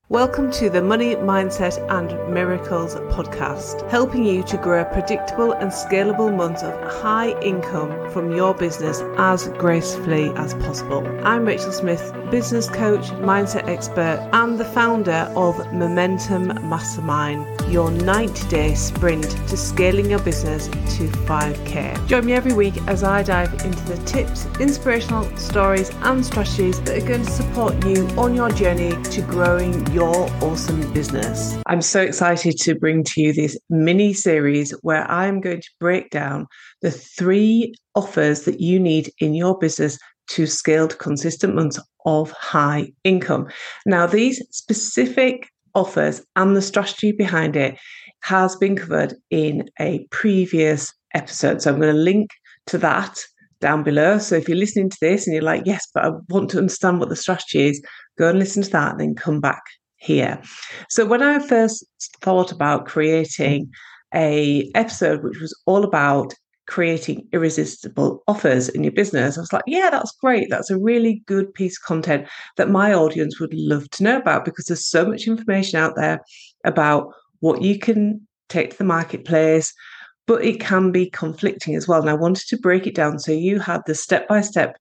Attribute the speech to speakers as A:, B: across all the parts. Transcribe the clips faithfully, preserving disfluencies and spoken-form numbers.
A: Welcome to the Money, Mindset and Miracles podcast, helping you to grow a predictable and scalable month of high income from your business as gracefully as possible. I'm Rachel Smith, business coach, mindset expert, and the founder of Momentum Mastermind, your ninety-day sprint to scaling your business to five K. Join me every week as I dive into the tips, inspirational stories, and strategies that are going to support you on your journey to growing your awesome business. I'm so excited to bring to you this mini series where I'm going to break down the three offers that you need in your business to scale to consistent months of high income. Now, these specific offers and the strategy behind it has been covered in a previous episode. So I'm going to link to that down below. So if you're listening to this and you're like, yes, but I want to understand what the strategy is, go and listen to that and then come back here. So when I first thought about creating a episode which was all about creating irresistible offers in your business, I was like, yeah, that's great. That's a really good piece of content that my audience would love to know about, because there's so much information out there about what you can take to the marketplace, but it can be conflicting as well. And I wanted to break it down so you had the step-by-step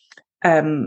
A: um,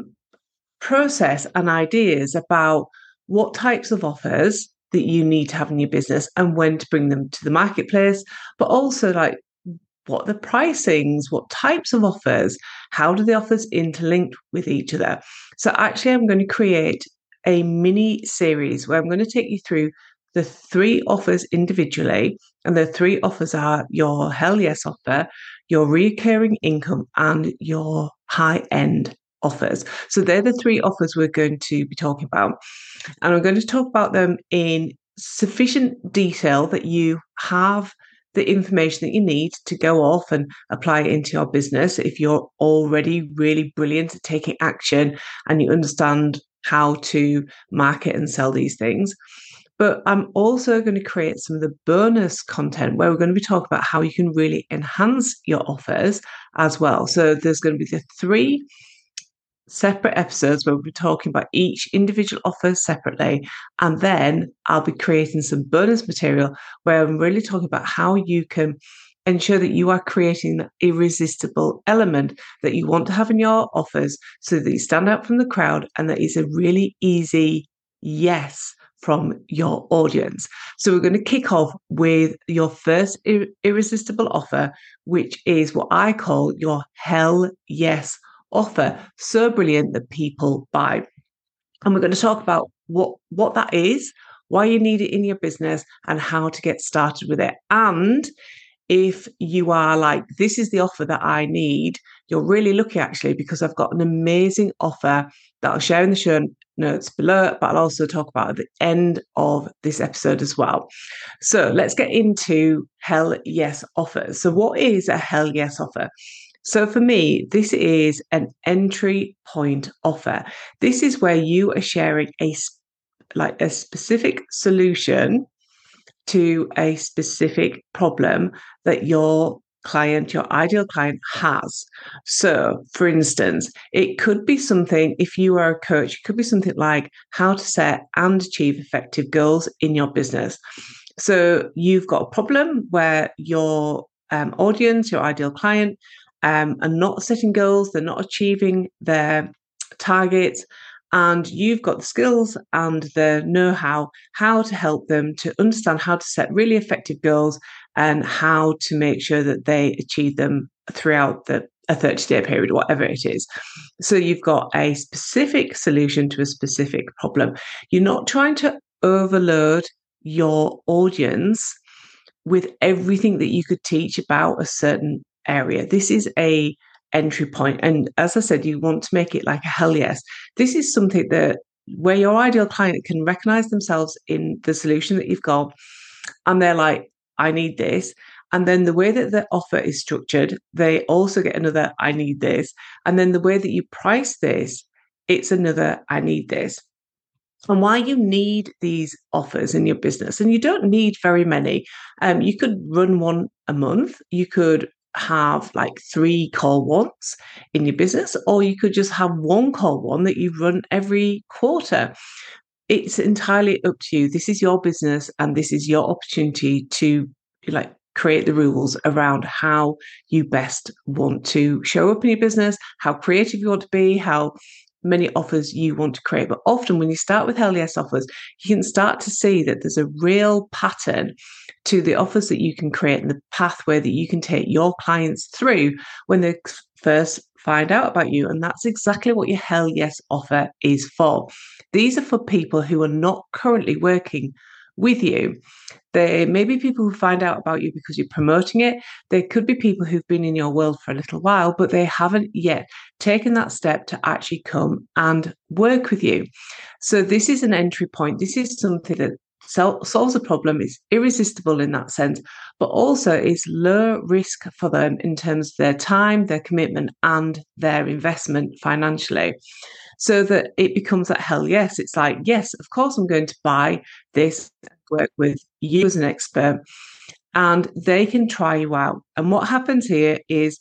A: process and ideas about what types of offers that you need to have in your business and when to bring them to the marketplace, but also like what the pricings, what types of offers, how do the offers interlink with each other. So actually I'm going to create a mini series where I'm going to take you through the three offers individually, and the three offers are your Hell Yes offer, your recurring income, and your high end offers. So they're the three offers we're going to be talking about. And I'm going to talk about them in sufficient detail that you have the information that you need to go off and apply it into your business if you're already really brilliant at taking action and you understand how to market and sell these things. But I'm also going to create some of the bonus content where we're going to be talking about how you can really enhance your offers as well. So there's going to be the three separate episodes where we'll be talking about each individual offer separately, and then I'll be creating some bonus material where I'm really talking about how you can ensure that you are creating that irresistible element that you want to have in your offers so that you stand out from the crowd and that is a really easy yes from your audience. So we're going to kick off with your first ir- irresistible offer, which is what I call your Hell Yes offer. So brilliant that people buy. And we're going to talk about what, what that is, why you need it in your business, and how to get started with it. And if you are like, this is the offer that I need, you're really lucky actually, because I've got an amazing offer that I'll share in the show notes below, but I'll also talk about at the end of this episode as well. So let's get into Hell Yes offers. So what is a Hell Yes offer? So for me, this is an entry point offer. This is where you are sharing a like a specific solution to a specific problem that your client, your ideal client has. So for instance, it could be something, if you are a coach, it could be something like how to set and achieve effective goals in your business. So you've got a problem where your um, audience, your ideal client, um, are not setting goals, they're not achieving their targets, and you've got the skills and the know-how how to help them to understand how to set really effective goals and how to make sure that they achieve them throughout the a thirty-day period, whatever it is. So you've got a specific solution to a specific problem. You're not trying to overload your audience with everything that you could teach about a certain area. This is a entry point. And as I said, you want to make it like a hell yes. This is something that where your ideal client can recognize themselves in the solution that you've got. And they're like, I need this. And then the way that the offer is structured, they also get another, I need this. And then the way that you price this, it's another, I need this. And why you need these offers in your business. And you don't need very many. Um, you could run one a month. You could have like three call ones in your business, or you could just have one call one that you run every quarter. it's entirely up to you. This is your business and this is your opportunity to like create the rules around how you best want to show up in your business, how creative you want to be, how many offers you want to create. But often when you start with Hell Yes offers, you can start to see that there's a real pattern to the offers that you can create and the pathway that you can take your clients through when they first find out about you. And that's exactly what your Hell Yes offer is for. These are for people who are not currently working with you. There may be people who find out about you because you're promoting it. There could be people who've been in your world for a little while, but they haven't yet taken that step to actually come and work with you. So this is an entry point. This is something that solves a problem, is irresistible in that sense, but also is low risk for them in terms of their time, their commitment, and their investment financially. So that it becomes that hell yes. It's like, yes, of course I'm going to buy this, work with you as an expert, and they can try you out. And what happens here is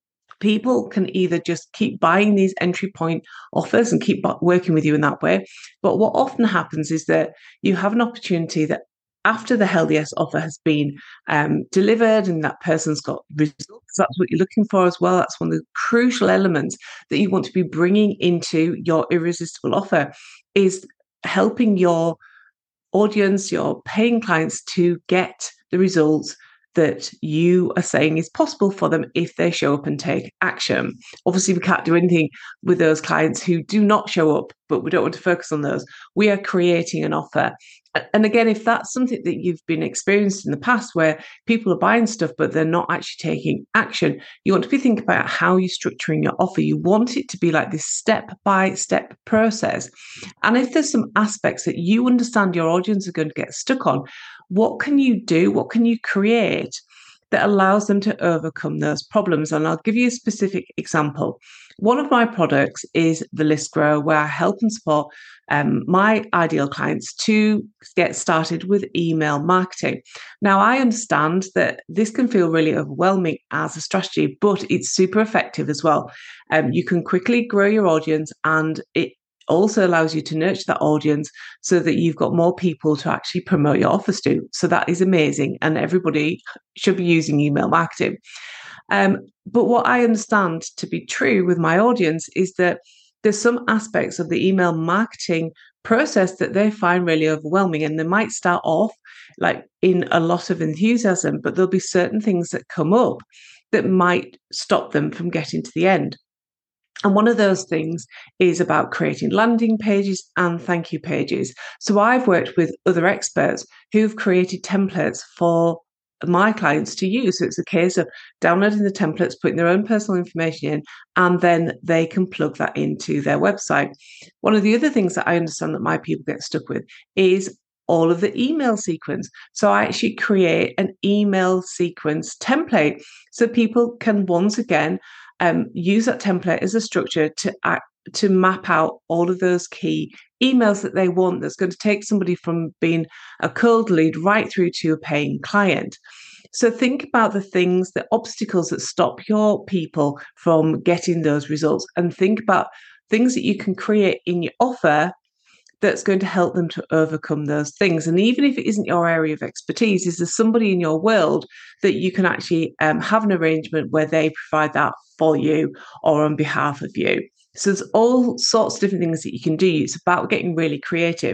A: people can either just keep buying these entry point offers and keep working with you in that way. But what often happens is that you have an opportunity that after the Hell Yes offer has been um, delivered and that person's got results, that's what you're looking for as well. That's one of the crucial elements that you want to be bringing into your irresistible offer, is helping your audience, your paying clients, to get the results that you are saying is possible for them if they show up and take action. Obviously, we can't do anything with those clients who do not show up, but we don't want to focus on those. We are creating an offer. And again, if that's something that you've been experienced in the past where people are buying stuff, but they're not actually taking action, you want to be thinking about how you're structuring your offer. You want it to be like this step-by-step process. And if there's some aspects that you understand your audience are going to get stuck on, what can you do? What can you create that allows them to overcome those problems? And I'll give you a specific example. One of my products is the List Grower, where I help and support um, my ideal clients to get started with email marketing. Now, I understand that this can feel really overwhelming as a strategy, but it's super effective as well. Um, you can quickly grow your audience, and it also allows you to nurture that audience so that you've got more people to actually promote your offers to. So that is amazing. And everybody should be using email marketing. Um, but what I understand to be true with my audience is that there's some aspects of the email marketing process that they find really overwhelming. And they might start off like in a lot of enthusiasm, but there'll be certain things that come up that might stop them from getting to the end. And one of those things is about creating landing pages and thank you pages. So I've worked with other experts who've created templates for my clients to use. So it's a case of downloading the templates, putting their own personal information in, and then they can plug that into their website. One of the other things that I understand that my people get stuck with is all of the email sequence. So I actually create an email sequence template so people can once again Um, use that template as a structure to act, to map out all of those key emails that they want, that's going to take somebody from being a cold lead right through to a paying client. So think about the things, the obstacles that stop your people from getting those results, and think about things that you can create in your offer that's going to help them to overcome those things. And even if it isn't your area of expertise, is there somebody in your world that you can actually um, have an arrangement where they provide that for you or on behalf of you? So there's all sorts of different things that you can do. It's about getting really creative.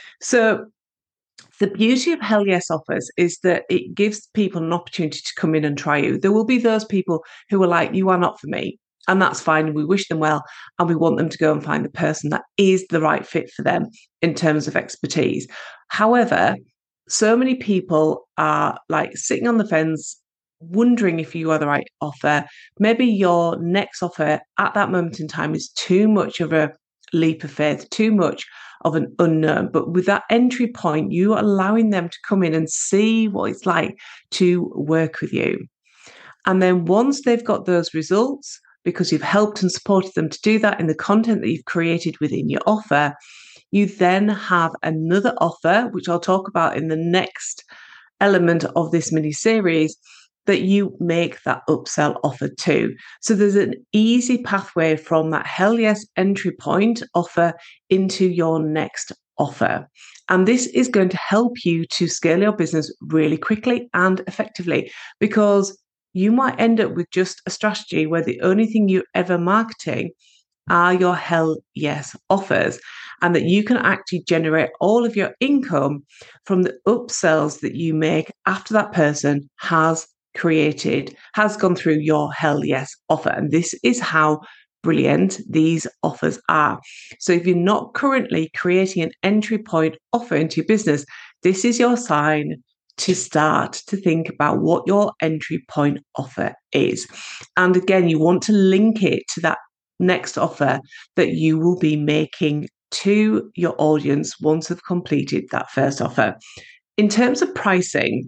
A: So the beauty of Hell Yes offers is that it gives people an opportunity to come in and try you. There will be those people who are like, you are not for me. And that's fine. We wish them well, and we want them to go and find the person that is the right fit for them in terms of expertise. However, so many people are like sitting on the fence, wondering if you are the right offer. Maybe your next offer at that moment in time is too much of a leap of faith, too much of an unknown. But with that entry point, you are allowing them to come in and see what it's like to work with you. And then once they've got those results, because you've helped and supported them to do that in the content that you've created within your offer, you then have another offer, which I'll talk about in the next element of this mini series, that you make that upsell offer to. So there's an easy pathway from that Hell Yes entry point offer into your next offer. And this is going to help you to scale your business really quickly and effectively, because you might end up with just a strategy where the only thing you're ever marketing are your Hell Yes offers, and that you can actually generate all of your income from the upsells that you make after that person has created, has gone through your Hell Yes offer. And this is how brilliant these offers are. So if you're not currently creating an entry point offer into your business, this is your sign to start to think about what your entry point offer is. And again, you want to link it to that next offer that you will be making to your audience once they've completed that first offer. In terms of pricing,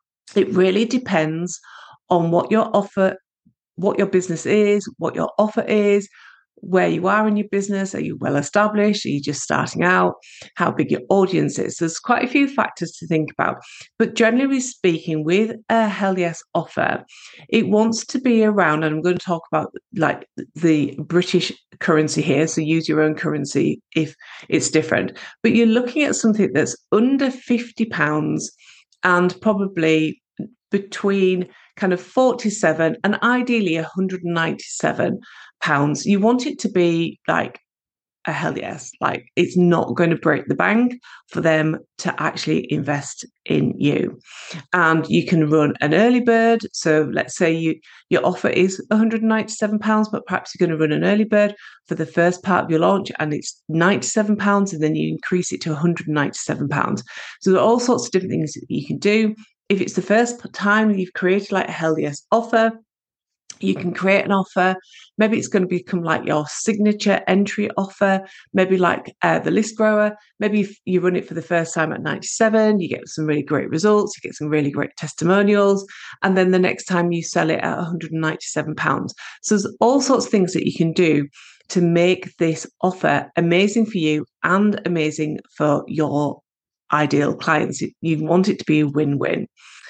A: it really depends on what your offer, what your business is, what your offer is, where you are in your business. Are you well established? Are you just starting out? How big your audience is? There's quite a few factors to think about. But generally speaking, with a Hell Yes offer, it wants to be around, and I'm going to talk about like the British currency here, so use your own currency if it's different. But you're looking at something that's under fifty pounds and probably between kind of forty-seven and ideally one hundred ninety-seven pounds. You want it to be like a Hell Yes, like it's not going to break the bank for them to actually invest in you. And you can run an early bird. So let's say you your offer is one hundred ninety-seven pounds, but perhaps you're going to run an early bird for the first part of your launch and it's ninety-seven pounds, and then you increase it to one hundred ninety-seven pounds. So there are all sorts of different things that you can do. If it's the first time you've created like a Hell Yes offer, you can create an offer. Maybe it's going to become like your signature entry offer, maybe like uh, the list grower. Maybe if you run it for the first time at ninety-seven, you get some really great results, you get some really great testimonials. And then the next time you sell it at one hundred ninety-seven pounds. So there's all sorts of things that you can do to make this offer amazing for you and amazing for your ideal clients. You want it to be a win-win.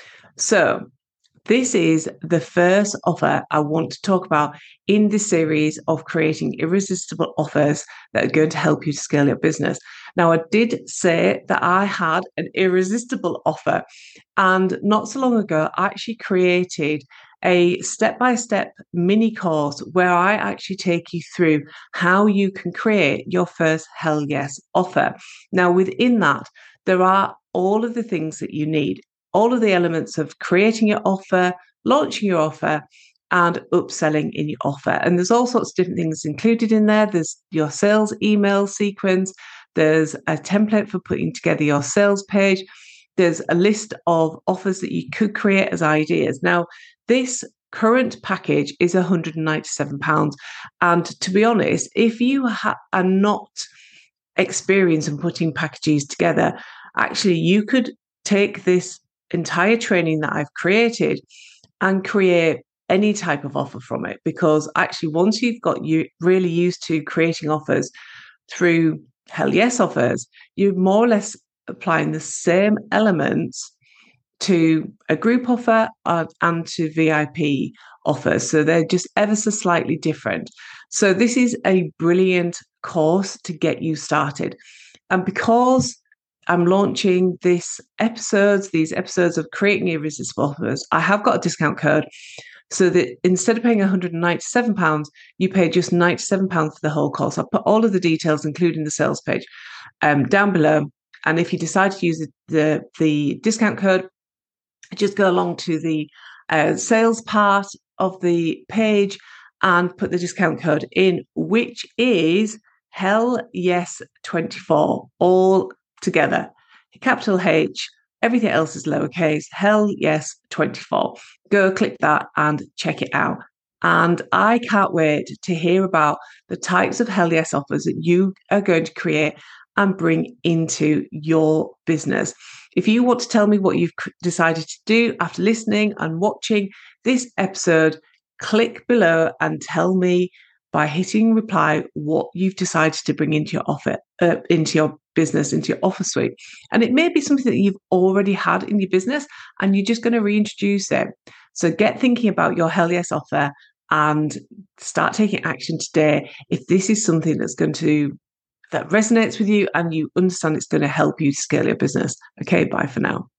A: So this is the first offer I want to talk about in this series of creating irresistible offers that are going to help you to scale your business. Now, I did say that I had an irresistible offer, and not so long ago, I actually created a step-by-step mini course where I actually take you through how you can create your first Hell Yes offer. Now, within that, there are all of the things that you need, all of the elements of creating your offer, launching your offer, and upselling in your offer. And there's all sorts of different things included in there. There's your sales email sequence. There's a template for putting together your sales page. There's a list of offers that you could create as ideas. Now, this current package is one hundred ninety-seven pounds. And to be honest, if you ha- are not experienced in putting packages together, actually, you could take this entire training that I've created and create any type of offer from it, because actually once you've got you really used to creating offers through Hell Yes offers, you're more or less applying the same elements to a group offer uh, and to V I P offers. So they're just ever so slightly different. So this is a brilliant course to get you started. And because I'm launching this episodes, these episodes of creating irresistible offers, I have got a discount code so that instead of paying one hundred ninety-seven pounds, you pay just ninety-seven pounds for the whole course. I'll put all of the details, including the sales page, um, down below. And if you decide to use the, the, the discount code, just go along to the uh, sales part of the page and put the discount code in, which is Hell Yes twenty-four, all together, capital H, everything else is lowercase, Hell Yes twenty-four. Go click that and check it out. And I can't wait to hear about the types of Hell Yes offers that you are going to create and bring into your business. If you want to tell me what you've decided to do after listening and watching this episode, click below and tell me by hitting reply what you've decided to bring into your offer, uh, into your business, into your offer suite. And it may be something that you've already had in your business and you're just going to reintroduce it. So get thinking about your Hell Yes offer and start taking action today if this is something that's going to that resonates with you and you understand it's going to help you scale your business. Okay, bye for now.